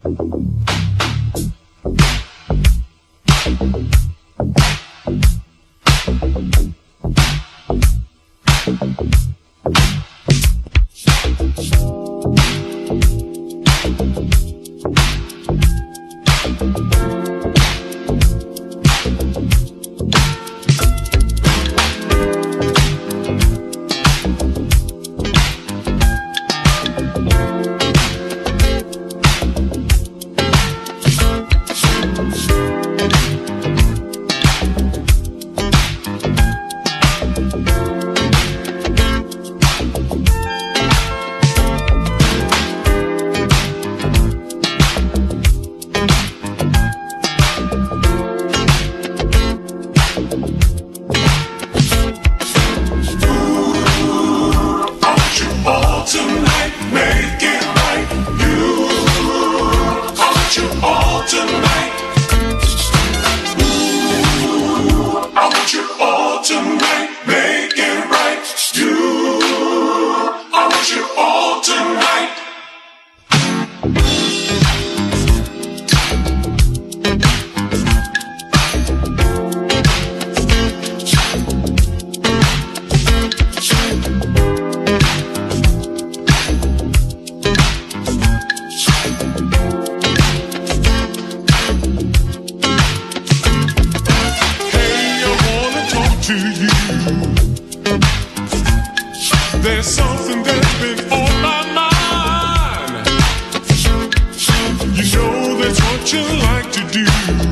There's something that's been on my mind. You know that's what you like to do.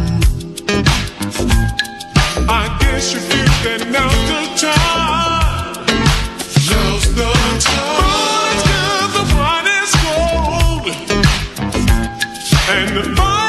I guess you feel that now's the time. Now's the time. Boys, 'cause the wine is cold and the fire